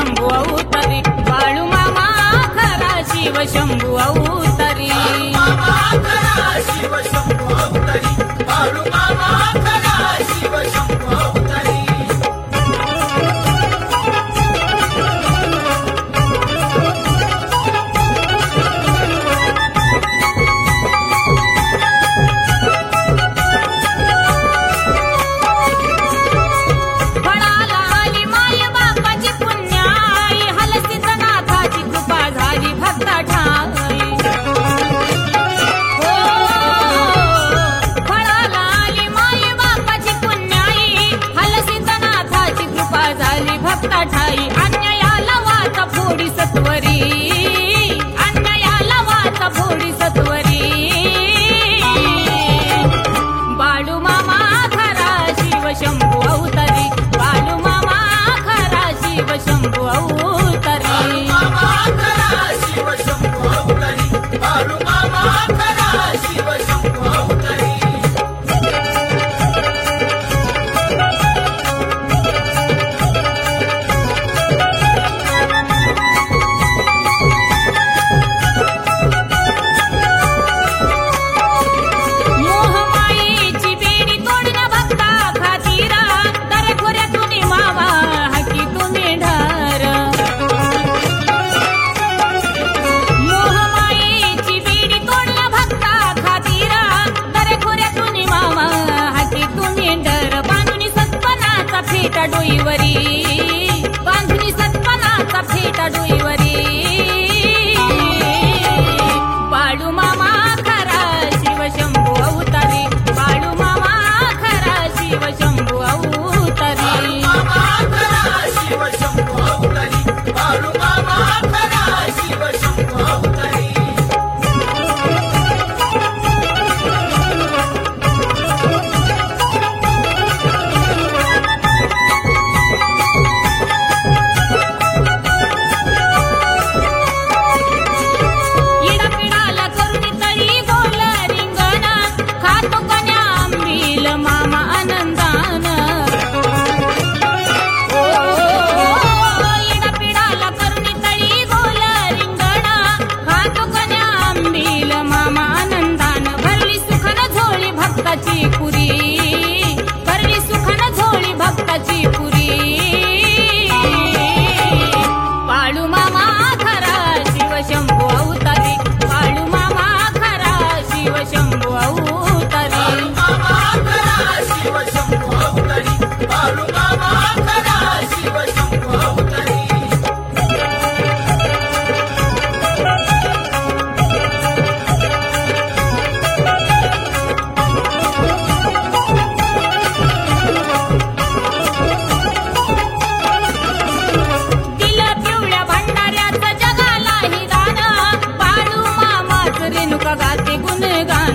शंभू अवतारी बाळू मामा खरा शिव शंभू अवतारी शिव शंभू अवतारी बाळू मामा खरा शिव शंभू अवतारी ठाई अन्यायाला वाचा फोडी सत्वरी अन्यायाला वाचा फोडी सत्वरी बाळू मामा खरा शिव शंभू अवतारी बाळू मामा खरा शिव शंभू अवतारी शिव शंभू अवतारी बाळू मामा खरा शिव शंभू अवतारी फेटा डोईवरी बांधुनी सत्पनाचा फेटा डोईवरी बाळू मामा खरा शिव शंभू अवतारी बाळू मामा खरा शिव शंभू अवतारी शिव शंभू अवतारी बाळू मामा खरा शिव शंभू अवतारी भक्ताची पुरी करली सुखन झोळी भक्ताची पुरी बाळू मामा खरा शिव शंभू अवतारी बाळू मामा खरा शिव शंभू अवतारी शिव शंभू अवतारी बाळू मामा खरा शिव शंभू अवतारी गाते गुणगान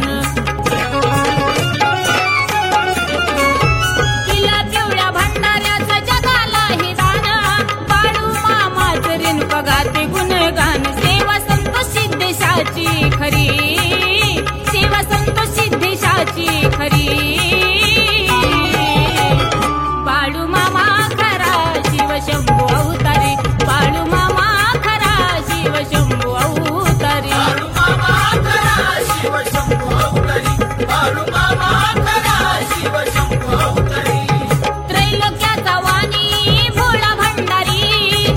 तिला पिवळ्या भंडाऱ्याचं जगाला हे दान बाळू मामाच रेणुका गाते गुणगान सेवा संत सिद्धेशाची खरी सेवा संत सिद्धेशाची खरी बाळू मामा खरा शिव शंभू अवतारी बाळू मामा खरा शिव शंभू अवतारी शिव शंभू अवतारी बाळू मामा खरा शिव शंभू अवतारी त्रैलोक्याचा वाणी भोळा भंडारी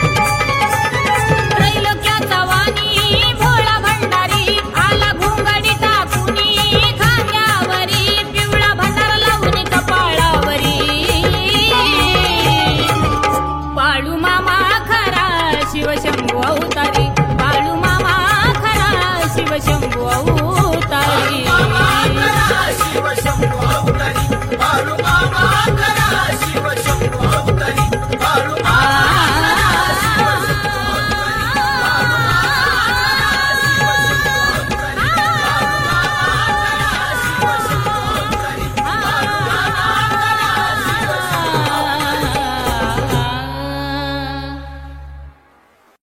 त्रैलोक्याचा वाणी भोळा भंडारी आला घोंगडी टाकुनी खांद्यावरी पिवळा भंडारा लावून कपाळावरी बाळू मामा खरा शिव शंभू